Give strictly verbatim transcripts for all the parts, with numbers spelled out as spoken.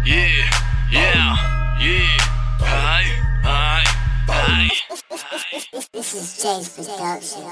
yeah, yeah, yeah. Ай, ай, ай. This is Jay's production.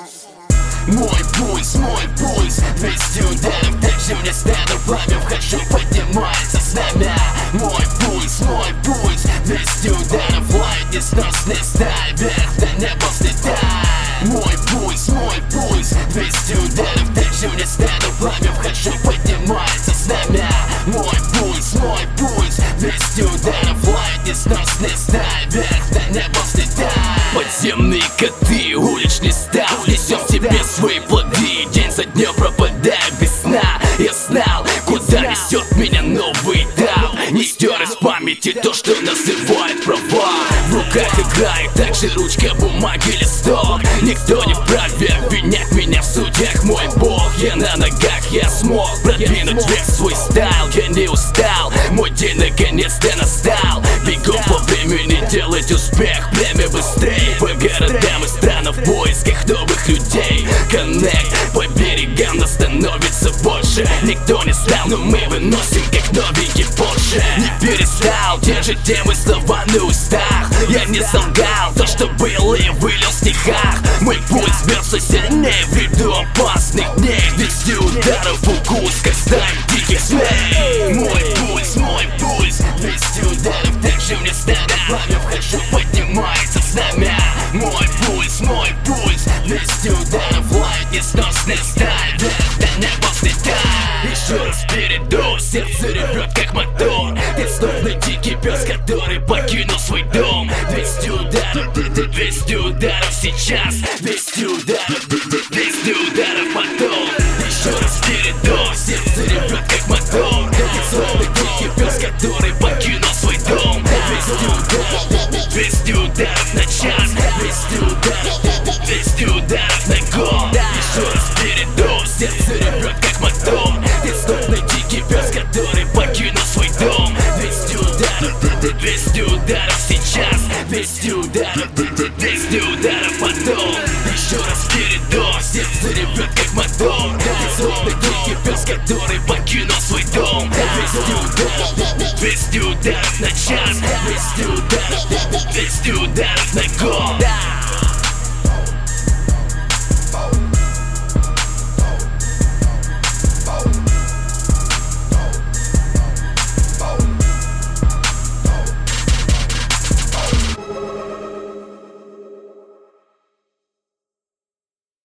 Мой пульс, мой пульс, двести ударов, также мне стану пламя, вхожу, поднимается знамя. Мой пульс, мой пульс, двести ударов, лает несносный сталь, вверх до неба взлетай. Мой пульс, мой пульс, двести ударов, также мне стану пламя, вхожу, поднимается знамя. Мой пульс, мой пульс, двести ударов, лает несносный сталь, вверх до неба взлетай. Подземные коты, уличный став, несем в себе свои плоды, день за днем пропадая без сна. Я знал, куда несет меня новый этап, не стер из памяти то, что называют права. В руках играет также ручка, бумаги, листок. Никто не вправе обвинять меня в судьях, мой бог. Я на ногах, я смог продвинуть весь свой стайл. Я не устал, мой день наконец-то настал. Бегу по времени делать успех, время быстрее. По городам и странам в поисках новых людей. Коннект, по берегам нас становится больше. Никто не стал, но мы выносим как новенький Порше. Не перестал, те же темы, слова на устах. Я не солгал, то, что было, и вылил в стихах. Мой пульс бьется сильнее в ряду опасных дней. Двести ударов, укус, как стая диких змей. Мой пульс, мой пульс, двести ударов, также мне станет пламя, вхожу, поднимается знамя. Мой пульс, мой пульс, двести ударов, лает несносный сталь, вверх до неба взлетай. Еще раз перейду, сердце ревет как мотор. Ты словно дикий пес, который покинул свой дом. Двести ударов, двести ударов сейчас, двести ударов, двести ударов потом. Еще раз перейду, сердце ревет как мотор. Ты словно дикий пес, который покинул свой дом. Двести ударов, двести ударов на час, двести ударов, двести ударов на год. Еще раз перейду, сердце ревет как мотор. Ты словно дикий пес, который покинул свой дом. Двести ударов, двести ударов сейчас, двести ударов, двести ударов потом. Еще раз перейду, сердце ревет как мотор. Ты словно дикий пес, который покинул свой дом. Двести ударов, двести ударов на час, двести ударов, двести ударов на